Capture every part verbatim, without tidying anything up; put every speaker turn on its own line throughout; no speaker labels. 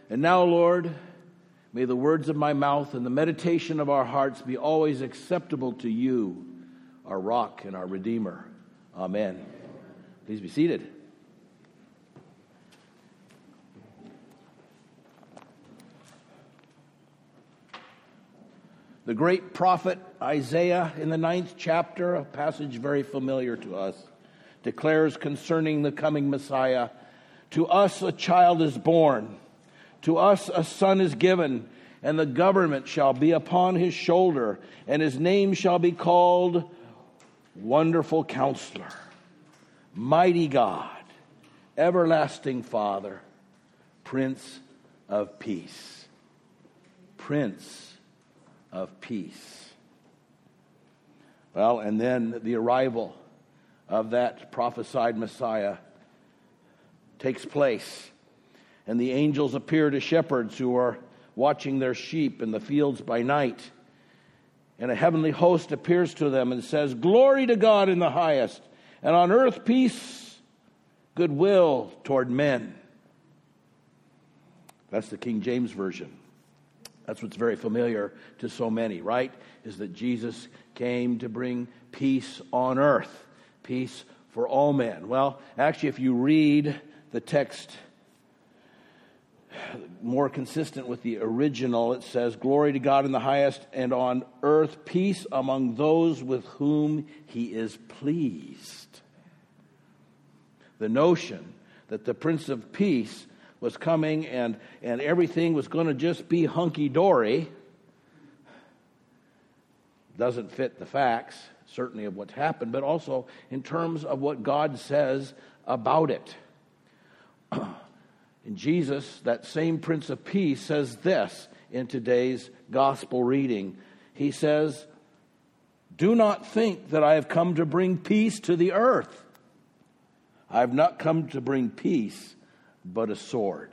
And now, Lord, may the words of my mouth and the meditation of our hearts be always acceptable to you, our rock and our Redeemer. Amen. Please be seated. The great prophet Isaiah in the ninth chapter, a passage very familiar to us, declares concerning the coming Messiah, "To us a child is born, to us a son is given, and the government shall be upon his shoulder, and his name shall be called Wonderful Counselor, Mighty God, Everlasting Father, Prince of Peace." Prince of Peace. Well, and then the arrival of that prophesied Messiah takes place, and the angels appear to shepherds who are watching their sheep in the fields by night, and a heavenly host appears to them and says, "Glory to God in the highest, and on earth peace, goodwill toward men." That's the King James Version. That's what's very familiar to so many, right? Is that Jesus came to bring peace on earth, peace for all men. Well, actually, if you read the text more consistent with the original, it says, "Glory to God in the highest, and on earth peace among those with whom he is pleased." The notion that the Prince of Peace was coming and, and everything was going to just be hunky-dory doesn't fit the facts, certainly of what's happened, but also in terms of what God says about it. In Jesus, that same Prince of Peace says this in today's gospel reading. He says, "Do not think that I have come to bring peace to the earth. I have not come to bring peace, but a sword."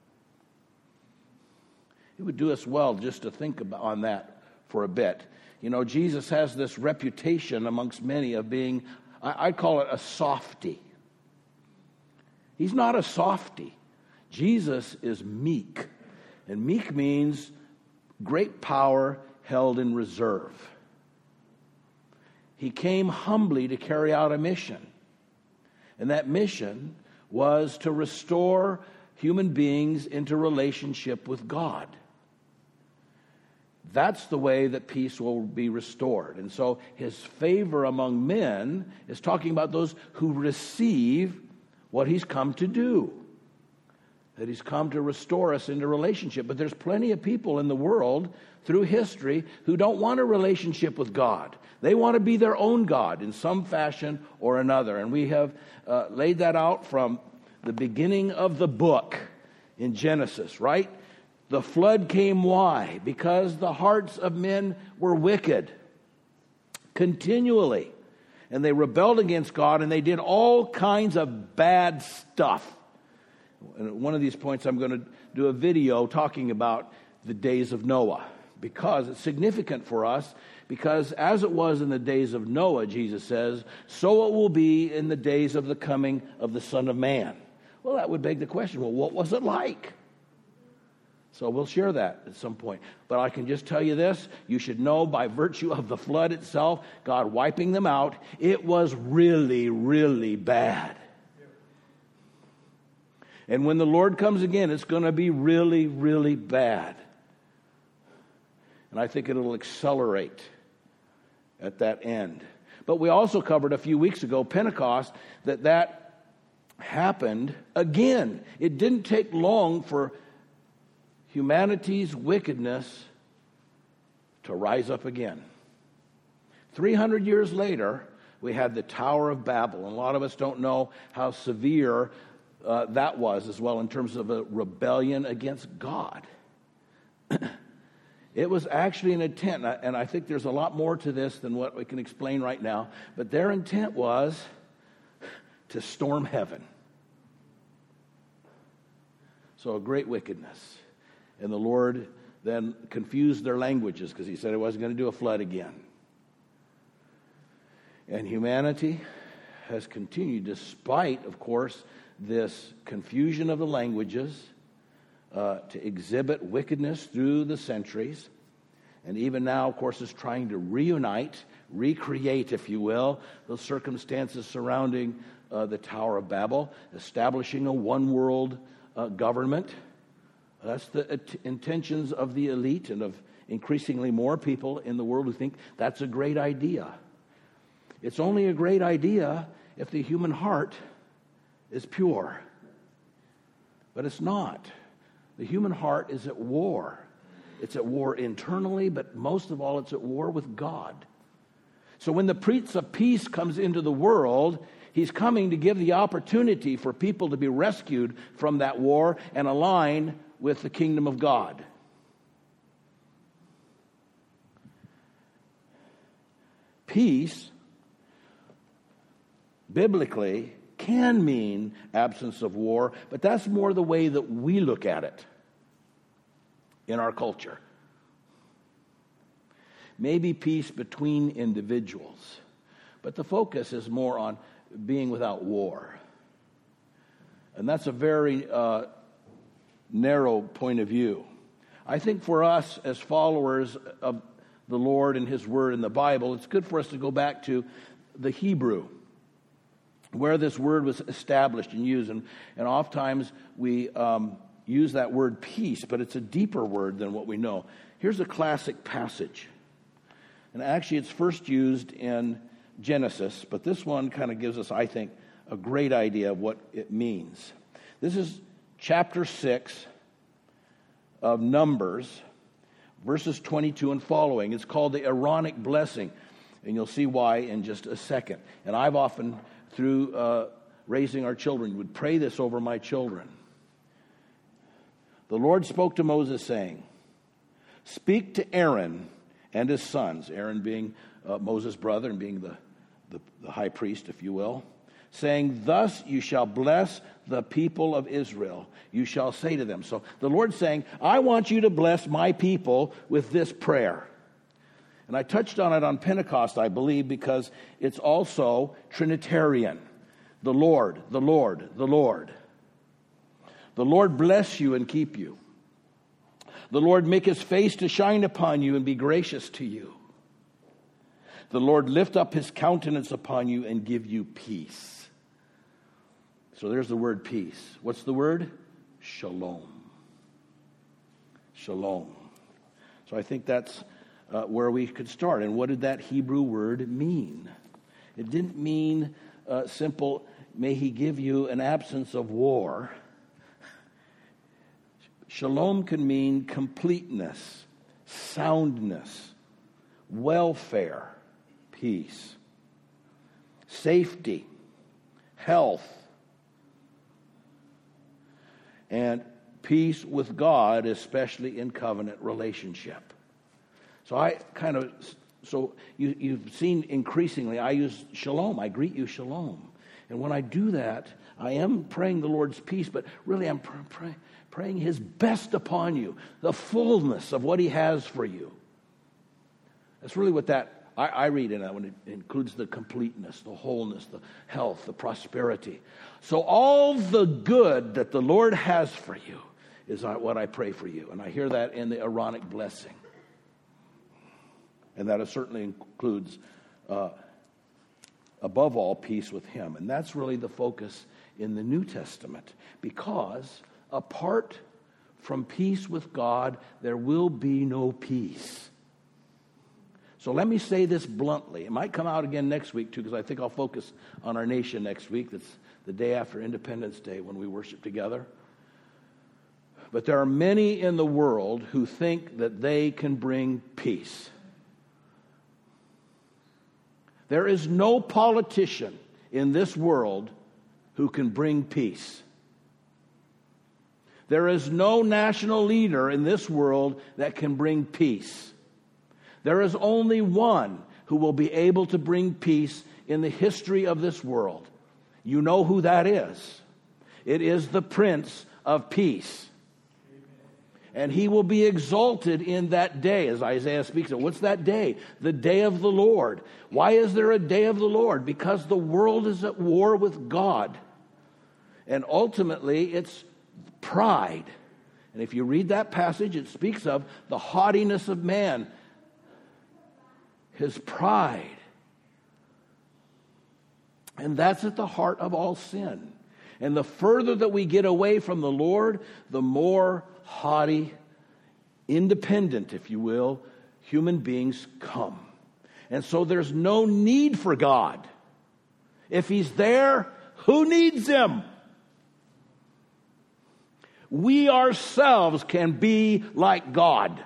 It would do us well just to think about on that for a bit. You know, Jesus has this reputation amongst many of being, I, I call it a softy. He's not a softy. Jesus is meek. And meek means great power held in reserve. He came humbly to carry out a mission. And that mission was to restore human beings into relationship with God. That's the way that peace will be restored. And so his favor among men is talking about those who receive what he's come to do. That he's come to restore us into relationship. But there's plenty of people in the world through history who don't want a relationship with God. They want to be their own God in some fashion or another. And we have uh, laid that out from the beginning of the book in Genesis, right? The flood came why? Because the hearts of men were wicked continually. And they rebelled against God, and they did all kinds of bad stuff. And at one of these points, I'm going to do a video talking about the days of Noah, because it's significant for us, because as it was in the days of Noah, Jesus says, so it will be in the days of the coming of the Son of Man. Well, that would beg the question, well, what was it like? So we'll share that at some point. But I can just tell you this, you should know by virtue of the flood itself, God wiping them out, it was really, really bad. And when the Lord comes again, it's going to be really, really bad. And I think it'll accelerate at that end. But we also covered a few weeks ago, Pentecost, that that happened again. It didn't take long for humanity's wickedness to rise up again. three hundred years later, we had the Tower of Babel. And a lot of us don't know how severe uh, that was as well in terms of a rebellion against God. It was actually an intent, and I think there's a lot more to this than what we can explain right now, but their intent was to storm heaven. So a great wickedness. And the Lord then confused their languages because he said he wasn't going to do a flood again. And humanity has continued, despite, of course, this confusion of the languages, uh, to exhibit wickedness through the centuries. And even now, of course, is trying to reunite, recreate, if you will, the circumstances surrounding uh, the Tower of Babel, establishing a one-world uh, government. That's the uh, intentions of the elite and of increasingly more people in the world who think that's a great idea. It's only a great idea if the human heart is pure. But it's not. The human heart is at war. It's at war internally, but most of all, it's at war with God. So when the Prince of Peace comes into the world, he's coming to give the opportunity for people to be rescued from that war and align with the kingdom of God. Peace, biblically, can mean absence of war, but that's more the way that we look at it in our culture. Maybe peace between individuals, but the focus is more on being without war. And that's a very uh, narrow point of view. I think for us as followers of the Lord and His Word in the Bible, it's good for us to go back to the Hebrew, where this word was established and used. And, and oftentimes we um, use that word peace, but it's a deeper word than what we know. Here's a classic passage. And actually it's first used in Genesis, but this one kind of gives us, I think, a great idea of what it means. This is chapter six of Numbers, verses twenty-two and following. It's called the Aaronic blessing, and you'll see why in just a second. And I've often, through uh, raising our children, would pray this over my children. The Lord spoke to Moses, saying, "Speak to Aaron and his sons," Aaron being uh, Moses' brother and being the, the, the high priest, if you will, saying, "Thus you shall bless the people of Israel. You shall say to them." So the Lord's saying, I want you to bless my people with this prayer. And I touched on it on Pentecost, I believe, because it's also Trinitarian. The Lord, the Lord, the Lord. The Lord bless you and keep you. The Lord make His face to shine upon you and be gracious to you. The Lord lift up His countenance upon you and give you peace. So there's the word peace. What's the word? Shalom. Shalom. So I think that's uh, where we could start. And what did that Hebrew word mean? It didn't mean uh, simple, may He give you an absence of war. Shalom can mean completeness, soundness, welfare, peace, safety, health, and peace with God, especially in covenant relationship. So I kind of, so you, you've seen increasingly, I use shalom. I greet you shalom. And when I do that, I am praying the Lord's peace, but really I'm pr- pray, praying His best upon you, the fullness of what He has for you. That's really what that, I, I read in that when it includes the completeness, the wholeness, the health, the prosperity. So all the good that the Lord has for you is what I pray for you. And I hear that in the Aaronic blessing. And that certainly includes, uh, above all, peace with Him. And that's really the focus in the New Testament. Because apart from peace with God, there will be no peace. So let me say this bluntly. It might come out again next week, too, because I think I'll focus on our nation next week. That's the day after Independence Day when we worship together. But there are many in the world who think that they can bring peace. There is no politician in this world who can bring peace. There is no national leader in this world that can bring peace. There is only one who will be able to bring peace in the history of this world. You know who that is. It is the Prince of Peace. And He will be exalted in that day, as Isaiah speaks of. What's that day? The day of the Lord. Why is there a day of the Lord? Because the world is at war with God. And ultimately, it's pride And if you read that passage, it speaks of the haughtiness of man, his pride. And that's at the heart of all sin. And the further that we get away from the Lord, the more haughty, independent, if you will, human beings come. And so there's no need for God. If He's there, who needs Him? We ourselves can be like God.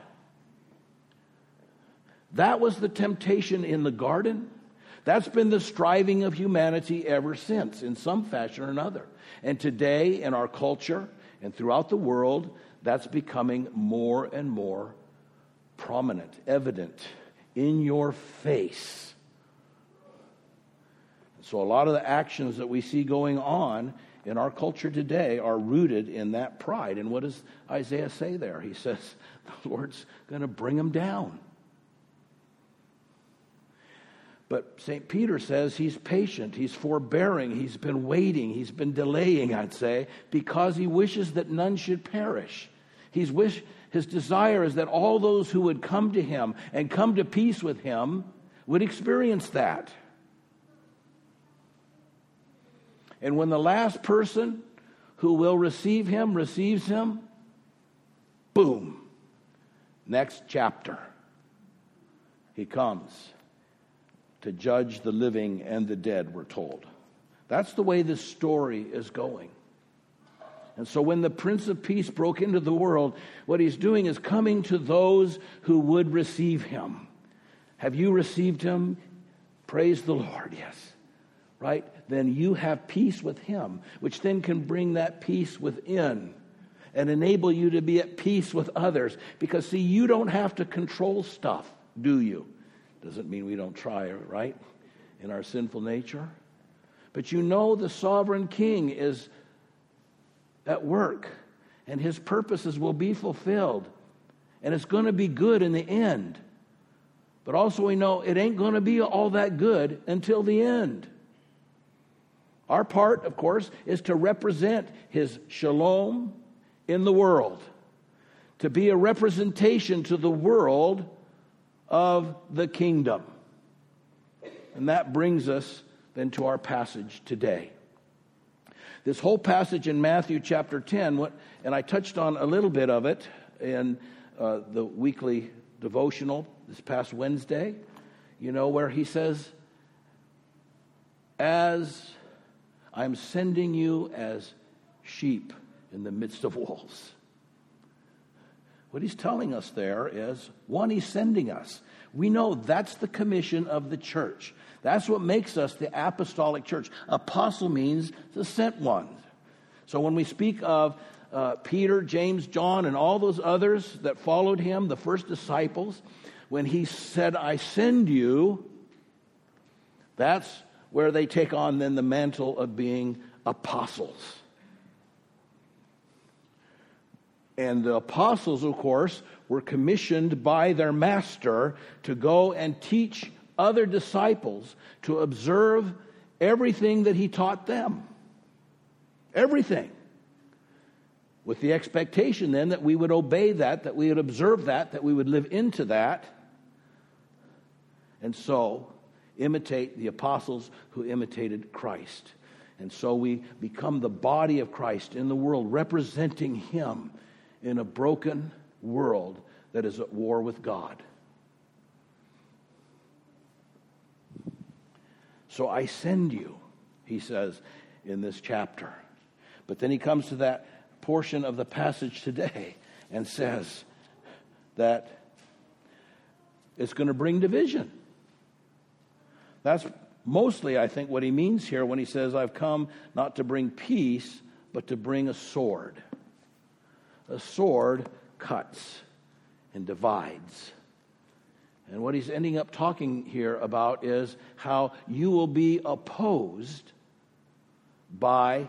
That was the temptation in the garden. That's been the striving of humanity ever since, in some fashion or another. And today, in our culture and throughout the world, that's becoming more and more prominent, evident, in your face. So a lot of the actions that we see going on in our culture today are rooted in that pride. And what does Isaiah say there? He says, the Lord's going to bring them down. But Saint Peter says he's patient, he's forbearing, he's been waiting, he's been delaying, I'd say, because he wishes that none should perish. He's wish, his desire is that all those who would come to him and come to peace with him would experience that. And when the last person who will receive him receives him, boom, next chapter, he comes to judge the living and the dead, we're told. That's the way this story is going. And so when the Prince of Peace broke into the world, what he's doing is coming to those who would receive him. Have you received him? Praise the Lord, yes. Right? Then you have peace with him, which then can bring that peace within and enable you to be at peace with others. Because, see, you don't have to control stuff, do you? Doesn't mean we don't try, right? In our sinful nature. But you know the sovereign king is at work, and his purposes will be fulfilled, and it's going to be good in the end. But also we know it ain't going to be all that good until the end. Our part, of course, is to represent his shalom in the world, to be a representation to the world of the kingdom. And that brings us then to our passage today. This whole passage in Matthew chapter ten, what, and I touched on a little bit of it in uh, the weekly devotional this past Wednesday, you know, where he says, as I'm sending you as sheep in the midst of wolves. What he's telling us there is, one, he's sending us. We know that's the commission of the church. That's what makes us the apostolic church. Apostle means the sent ones. So when we speak of uh, Peter, James, John, and all those others that followed him, the first disciples, when he said, I send you, that's where they take on then the mantle of being apostles. And the apostles, of course, were commissioned by their master to go and teach other disciples to observe everything that he taught them. Everything. With the expectation then that we would obey that, that we would observe that, that we would live into that. And so, imitate the apostles who imitated Christ. And so we become the body of Christ in the world, representing him in a broken world that is at war with God. So I send you, he says in this chapter. But then he comes to that portion of the passage today and says that it's going to bring division. That's mostly, I think, what he means here when he says, I've come not to bring peace, but to bring a sword. A sword cuts and divides. And what he's ending up talking here about is how you will be opposed by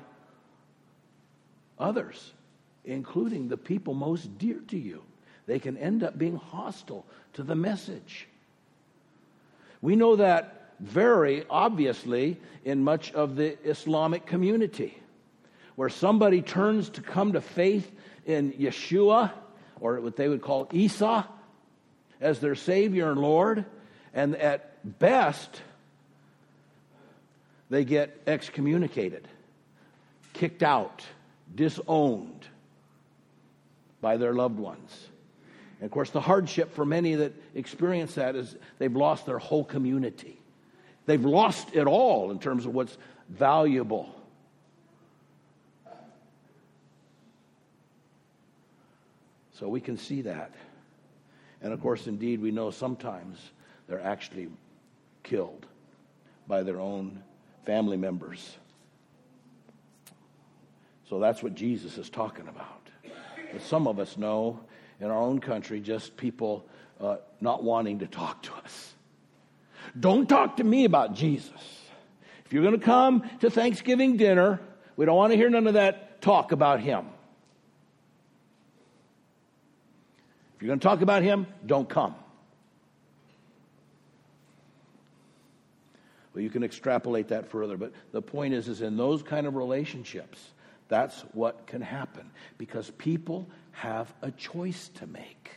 others, including the people most dear to you. They can end up being hostile to the message. We know that very obviously in much of the Islamic community, where somebody turns to come to faith in Yeshua, or what they would call Isa, as their Savior and Lord, and at best, they get excommunicated, kicked out, disowned by their loved ones. And of course, the hardship for many that experience that is they've lost their whole community. They've lost it all in terms of what's valuable. So we can see that. And of course, indeed, we know sometimes they're actually killed by their own family members. So that's what Jesus is talking about. But some of us know in our own country, just people uh, not wanting to talk to us. Don't talk to me about Jesus. If you're going to come to Thanksgiving dinner, we don't want to hear none of that talk about him. If you're going to talk about him, don't come. Well, you can extrapolate that further, but the point is, is in those kind of relationships, that's what can happen, because people have a choice to make.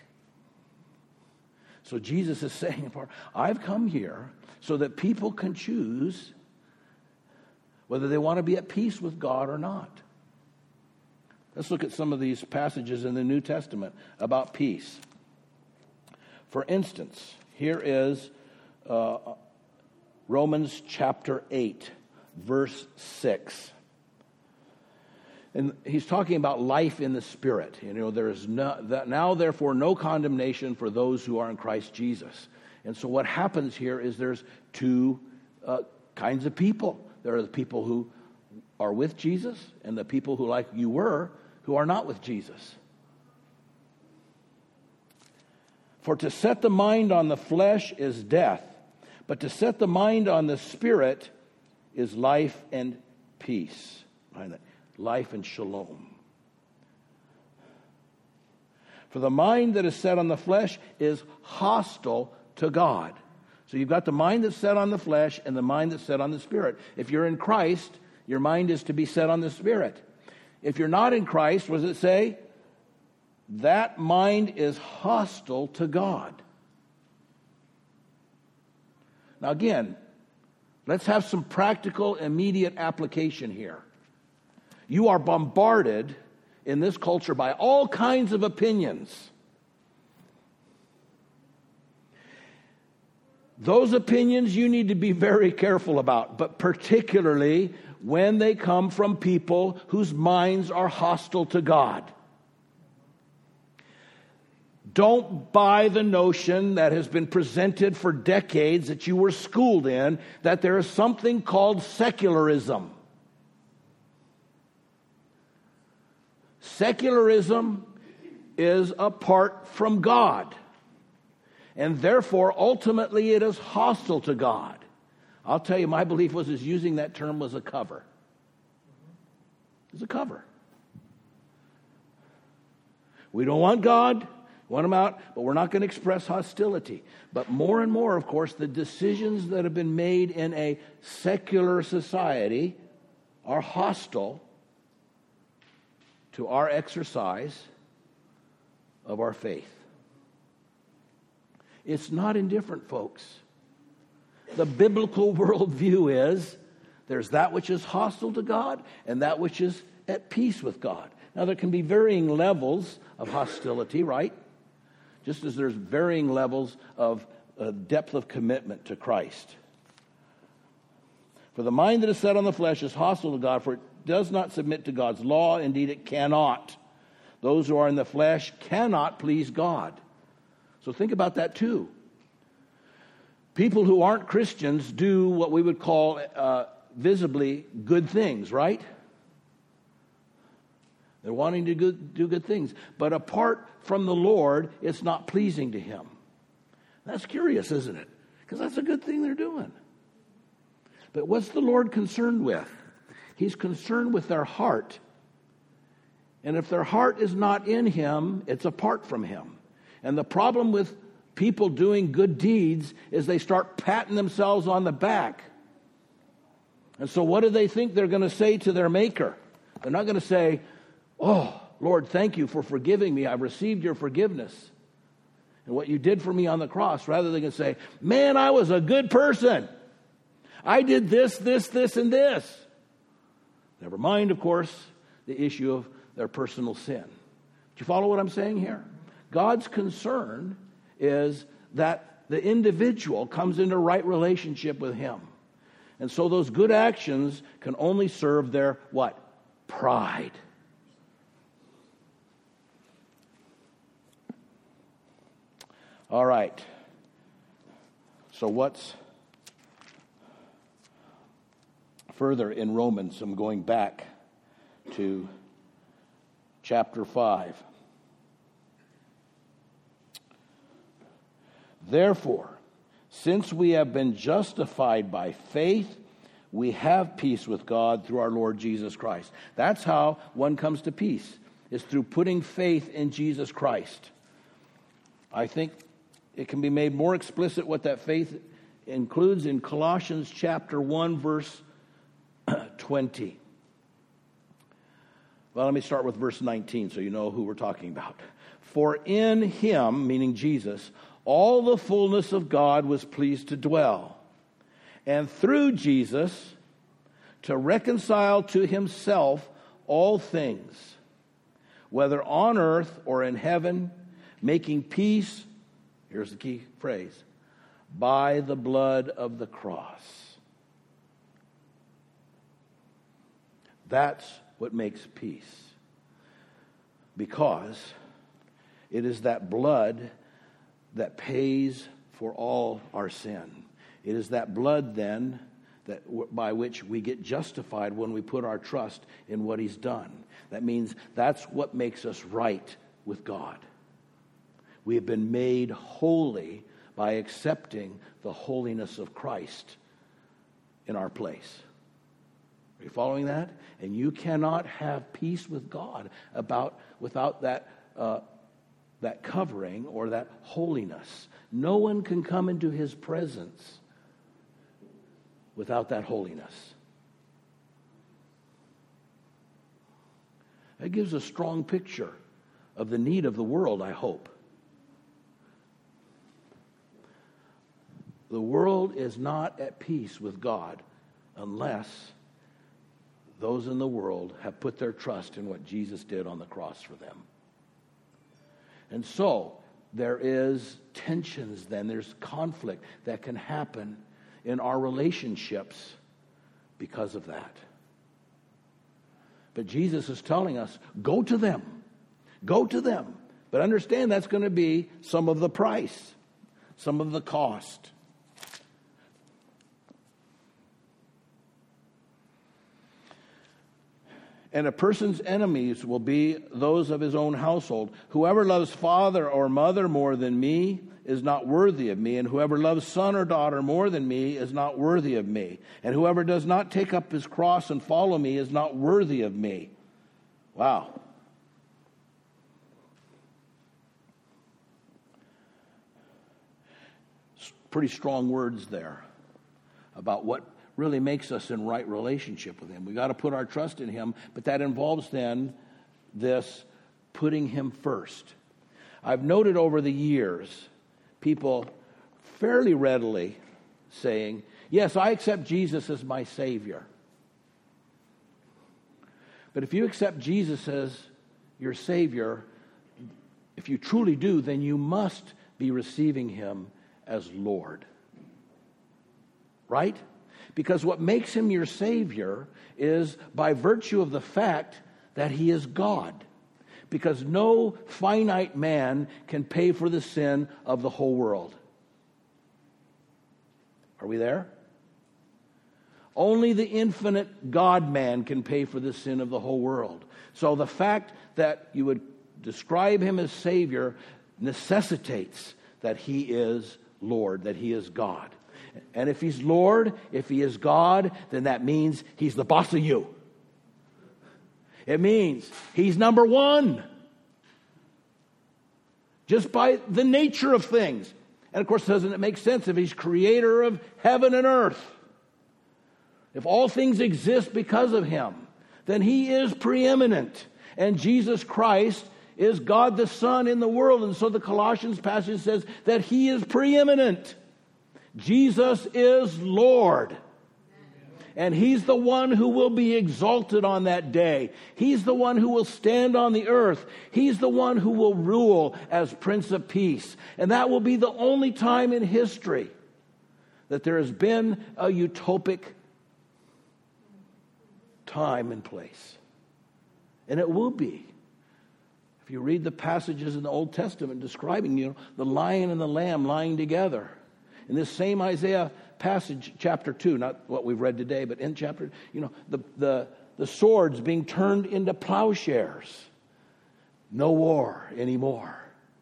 So Jesus is saying, I've come here so that people can choose whether they want to be at peace with God or not. Let's look at some of these passages in the New Testament about peace. For instance, here is uh, Romans chapter eight, verse six. And he's talking about life in the Spirit. You know, there is no, that now, therefore, no condemnation for those who are in Christ Jesus. And so what happens here is there's two uh, kinds of people. There are the people who are with Jesus and the people who, like you were, who are not with Jesus. For to set the mind on the flesh is death, but to set the mind on the Spirit is life and peace. Life and shalom. For the mind that is set on the flesh is hostile to God. So you've got the mind that's set on the flesh and the mind that's set on the Spirit. If you're in Christ, your mind is to be set on the Spirit. If you're not in Christ, what does it say? That mind is hostile to God. Now again, let's have some practical, immediate application here. You are bombarded in this culture by all kinds of opinions. Those opinions you need to be very careful about, but particularly when they come from people whose minds are hostile to God. Don't buy the notion that has been presented for decades that you were schooled in, that there is something called secularism. Secularism is apart from God, and therefore, ultimately, it is hostile to God. I'll tell you, my belief was is using that term was a cover. It's a cover. We don't want God, want him out, but we're not going to express hostility. But more and more, of course, the decisions that have been made in a secular society are hostile to our exercise of our faith. It's not indifferent, folks. The biblical worldview is there's that which is hostile to God and that which is at peace with God. Now, there can be varying levels of hostility, right? Just as there's varying levels of uh, depth of commitment to Christ. For the mind that is set on the flesh is hostile to God, for it does not submit to God's law. Indeed, it cannot. Those who are in the flesh cannot please God. So think about that too. People who aren't Christians do what we would call uh, visibly good things, right? They're wanting to good, do good things. But apart from the Lord, it's not pleasing to him. That's curious, isn't it? Because that's a good thing they're doing. But what's the Lord concerned with? He's concerned with their heart. And if their heart is not in him, it's apart from him. And the problem with people doing good deeds is they start patting themselves on the back. And so what do they think they're going to say to their Maker? They're not going to say, oh, Lord, thank you for forgiving me. I've received your forgiveness and what you did for me on the cross, rather than say, man, I was a good person. I did this, this, this, and this. Never mind, of course, the issue of their personal sin. Do you follow what I'm saying here? God's concern is that the individual comes into right relationship with him. And so those good actions can only serve their, what? Pride. All right. So what's further in Romans? I'm going back to chapter five. Therefore, since we have been justified by faith, we have peace with God through our Lord Jesus Christ. That's how one comes to peace, is through putting faith in Jesus Christ. I think it can be made more explicit what that faith includes in Colossians chapter one, verse twenty. Well, let me start with verse nineteen so you know who we're talking about. For in him, meaning Jesus, all the fullness of God was pleased to dwell, and through Jesus to reconcile to himself all things, whether on earth or in heaven, making peace, here's the key phrase, by the blood of the cross. That's what makes peace. Because it is that blood that pays for all our sin. It is that blood then that by which we get justified when we put our trust in what he's done. That means that's what makes us right with God. We have been made holy by accepting the holiness of Christ in our place. Are you following that? And you cannot have peace with God about without that uh, that covering or that holiness. No one can come into his presence without that holiness. That gives a strong picture of the need of the world, I hope. The world is not at peace with God unless those in the world have put their trust in what Jesus did on the cross for them. And so there is tensions then, there's conflict that can happen in our relationships because of that. But Jesus is telling us, go to them. Go to them. But understand that's going to be some of the price, some of the cost. And a person's enemies will be those of his own household. Whoever loves father or mother more than me is not worthy of me, and whoever loves son or daughter more than me is not worthy of me. And whoever does not take up his cross and follow me is not worthy of me. Wow. Pretty strong words there about what really makes us in right relationship with him. We got to put our trust in him, but that involves then this putting him first. I've noted over the years people fairly readily saying, yes, I accept Jesus as my Savior. But if you accept Jesus as your Savior, if you truly do, then you must be receiving him as Lord. Right? Because what makes him your Savior is by virtue of the fact that he is God. Because no finite man can pay for the sin of the whole world. Are we there? Only the infinite God-man can pay for the sin of the whole world. So the fact that you would describe him as Savior necessitates that he is Lord, that he is God. And if he's Lord, if he is God, then that means he's the boss of you. It means he's number one. Just by the nature of things. And of course, doesn't it make sense if he's creator of heaven and earth? If all things exist because of him, then he is preeminent. And Jesus Christ is God the Son in the world. And so the Colossians passage says that he is preeminent. Jesus is Lord. And he's the one who will be exalted on that day. He's the one who will stand on the earth. He's the one who will rule as Prince of Peace. And that will be the only time in history that there has been a utopic time and place. And it will be. If you read the passages in the Old Testament describing, you know, the lion and the lamb lying together. In this same Isaiah passage, chapter two, not what we've read today, but in chapter, you know, the, the, the swords being turned into plowshares. No war anymore.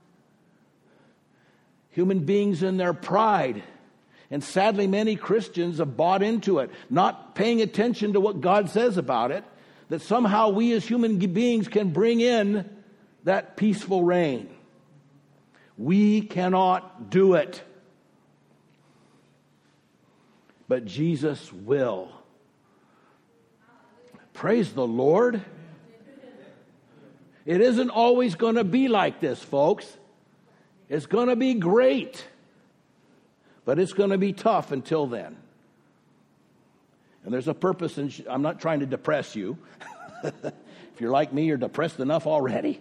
Human beings in their pride. And sadly, many Christians have bought into it, not paying attention to what God says about it, that somehow we as human beings can bring in that peaceful reign. We cannot do it. But Jesus will. Praise the Lord. It isn't always going to be like this, folks. It's going to be great. But it's going to be tough until then. And there's a purpose, and sh- I'm not trying to depress you. If you're like me, you're depressed enough already.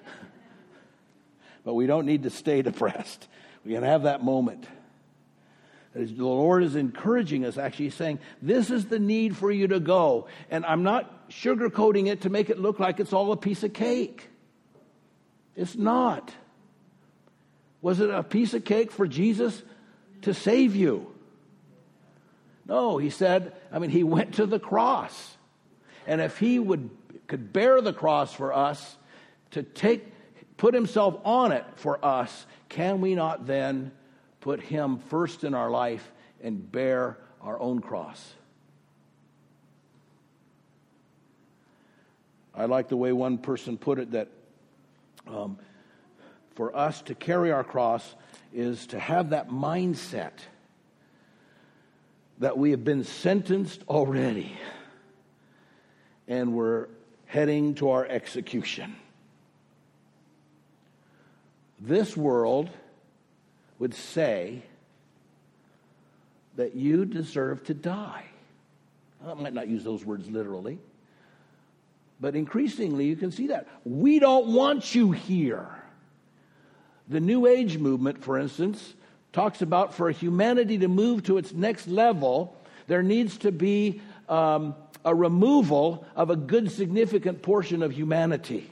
But we don't need to stay depressed. We can have that moment. The Lord is encouraging us, actually saying, this is the need for you to go. And I'm not sugarcoating it to make it look like it's all a piece of cake. It's not. Was it a piece of cake for Jesus to save you? No, he said, I mean, he went to the cross. And if he would could bear the cross for us, to take, put himself on it for us, can we not then put him first in our life and bear our own cross? I like the way one person put it, that um, for us to carry our cross is to have that mindset that we have been sentenced already and we're heading to our execution. This world would say that you deserve to die. I might not use those words literally, but increasingly you can see that. We don't want you here. The New Age movement, for instance, talks about for humanity to move to its next level, there needs to be um, a removal of a good significant portion of humanity.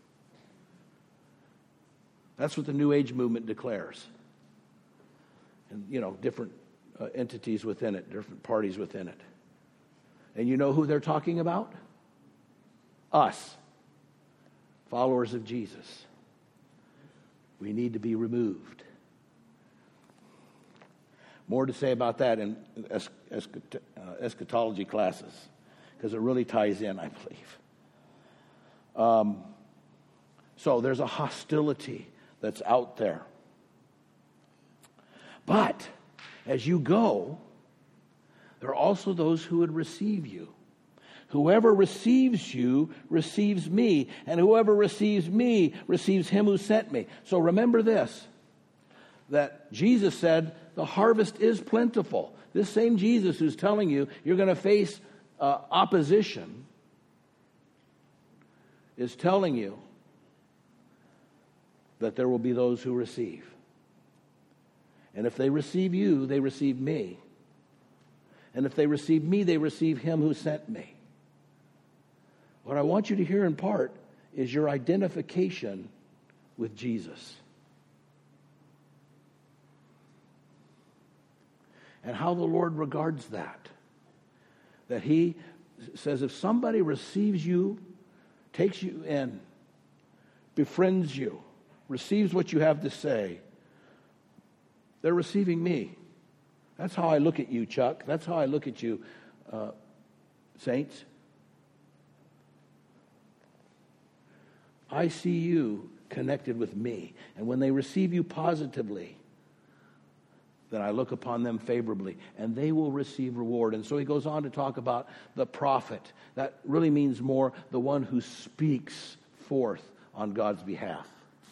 That's what the New Age movement declares. And, you know, different uh, entities within it, different parties within it. And you know who they're talking about? Us, followers of Jesus. We need to be removed. More to say about that in es- es- uh, eschatology classes, because it really ties in, I believe. Um, so there's a hostility that's out there. But as you go, there are also those who would receive you. Whoever receives you receives me, and whoever receives me receives him who sent me. So remember this, that Jesus said the harvest is plentiful. This same Jesus who's telling you you're going to face uh, opposition is telling you that there will be those who receive. And if they receive you, they receive me. And if they receive me, they receive him who sent me. What I want you to hear in part is your identification with Jesus. And how the Lord regards that. That he says if somebody receives you, takes you in, befriends you, receives what you have to say, they're receiving me. That's how I look at you, Chuck. That's how I look at you, uh, saints. I see you connected with me. And when they receive you positively, then I look upon them favorably, and they will receive reward. And so he goes on to talk about the prophet. That really means more the one who speaks forth on God's behalf.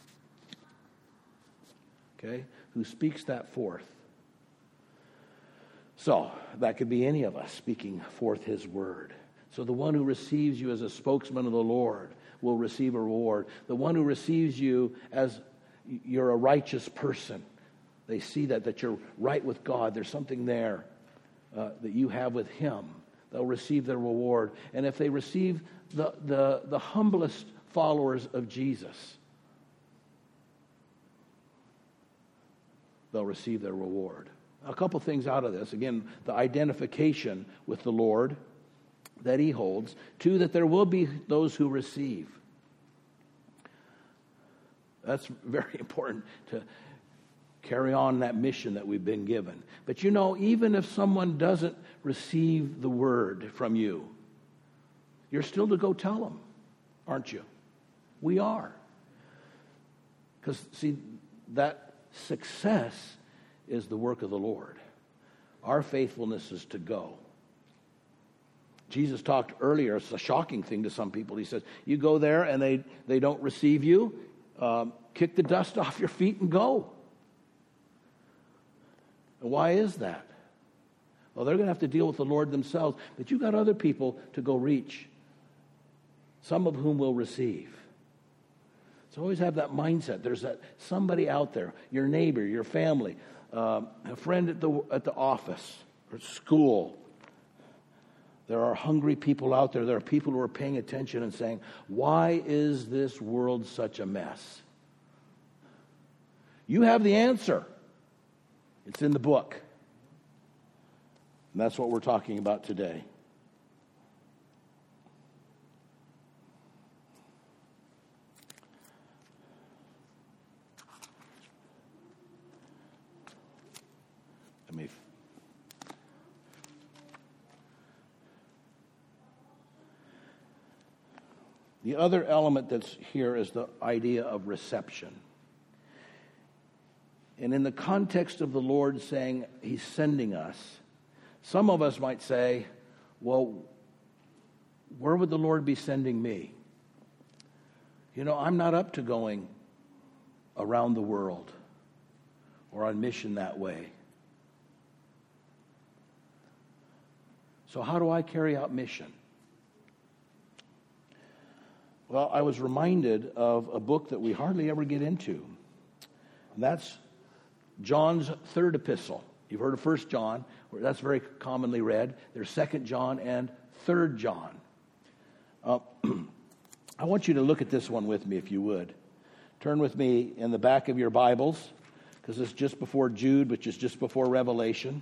Okay? Who speaks that forth. So, that could be any of us speaking forth his word. So the one who receives you as a spokesman of the Lord will receive a reward. The one who receives you as you're a righteous person, they see that, that you're right with God. There's something there uh, that you have with him. They'll receive their reward. And if they receive the, the, the humblest followers of Jesus, they'll receive their reward. A couple things out of this. Again, the identification with the Lord that he holds. Two, that there will be those who receive. That's very important to carry on that mission that we've been given. But you know, even if someone doesn't receive the word from you, you're still to go tell them, aren't you? We are. Because, see, that success is the work of the Lord. Our faithfulness is to go. Jesus talked earlier, it's a shocking thing to some people. He says, you go there and they, they don't receive you, um, kick the dust off your feet and go. And why is that? Well, they're going to have to deal with the Lord themselves, but you've got other people to go reach, some of whom will receive. So always have that mindset. There's that somebody out there, your neighbor, your family, Um, a friend at the at the office or school. There are hungry people out there. There are people who are paying attention and saying, why is this world such a mess? You have the answer. It's in the book. And that's what we're talking about today. Me. The other element that's here is the idea of reception. And in the context of the Lord saying he's sending us, some of us might say, well, where would the Lord be sending me? You know, I'm not up to going around the world or on mission that way. So how do I carry out mission? Well, I was reminded of a book that we hardly ever get into. And that's John's third epistle. You've heard of First John. That's very commonly read. There's Second John and Third John. Uh, I want you to look at this one with me, if you would. Turn with me in the back of your Bibles, because it's just before Jude, which is just before Revelation.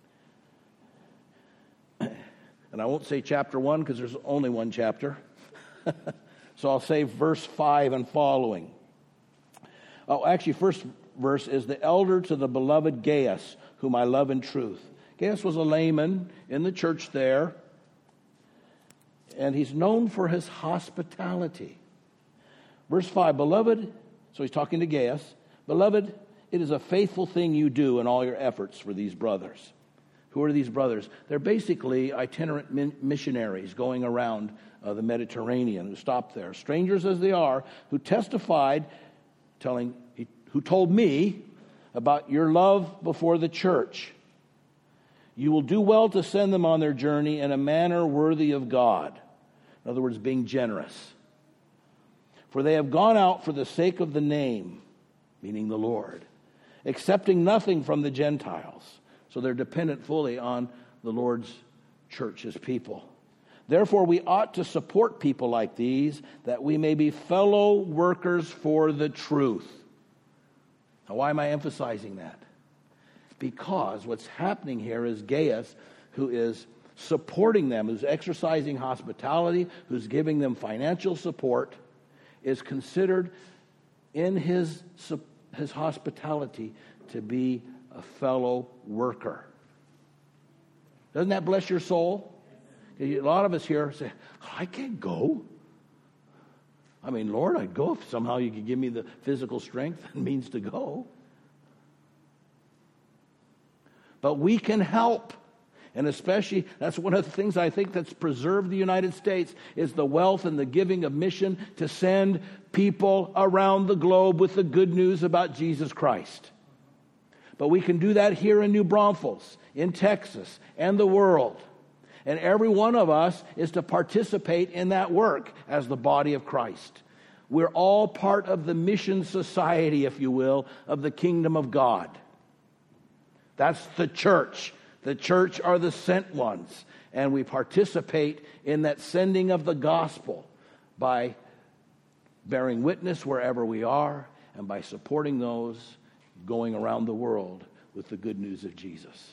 And I won't say chapter one because there's only one chapter. So I'll say verse five and following. Oh, actually, first verse is the elder to the beloved Gaius, whom I love in truth. Gaius was a layman in the church there, and he's known for his hospitality. Verse five, beloved, so he's talking to Gaius, beloved, it is a faithful thing you do in all your efforts for these brothers. Who are these brothers? They're basically itinerant min- missionaries going around uh, the Mediterranean who stopped there. Strangers as they are, who testified, telling, who told me about your love before the church. You will do well to send them on their journey in a manner worthy of God. In other words, being generous. For they have gone out for the sake of the name, meaning the Lord, accepting nothing from the Gentiles. So they're dependent fully on the Lord's church, his people. Therefore, we ought to support people like these, that we may be fellow workers for the truth. Now, why am I emphasizing that? Because what's happening here is Gaius, who is supporting them, who's exercising hospitality, who's giving them financial support, is considered in his, his hospitality to be a fellow worker. Doesn't that bless your soul? A lot of us here say, oh, I can't go. I mean, Lord, I'd go if somehow you could give me the physical strength and means to go. But we can help. And especially, that's one of the things I think that's preserved the United States, is the wealth and the giving of mission to send people around the globe with the good news about Jesus Christ. But we can do that here in New Braunfels, in Texas, and the world. And every one of us is to participate in that work as the body of Christ. We're all part of the mission society, if you will, of the kingdom of God. That's the church. The church are the sent ones. And we participate in that sending of the gospel by bearing witness wherever we are and by supporting those going around the world with the good news of Jesus.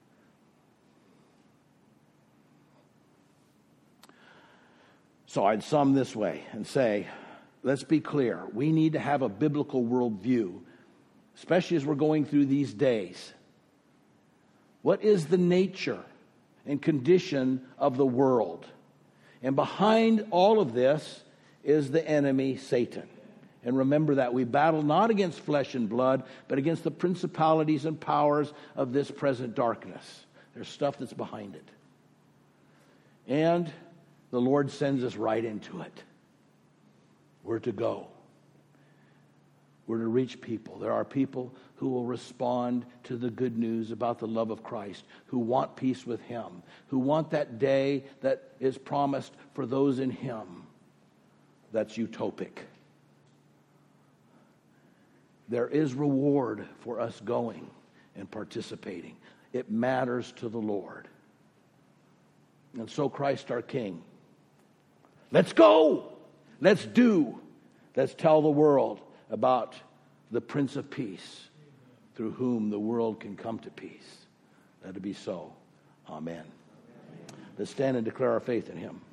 So I'd sum this way and say, let's be clear. We need to have a biblical worldview, especially as we're going through these days. What is the nature and condition of the world? And behind all of this is the enemy, Satan. And remember that we battle not against flesh and blood, but against the principalities and powers of this present darkness. There's stuff that's behind it. And the Lord sends us right into it. We're to go. We're to reach people. There are people who will respond to the good news about the love of Christ, who want peace with Him, who want that day that is promised for those in Him. That's utopic. There is reward for us going and participating. It matters to the Lord. And so Christ our King. Let's go. Let's do. Let's tell the world about the Prince of Peace, through whom the world can come to peace. Let it be so. Amen. Let's stand and declare our faith in Him.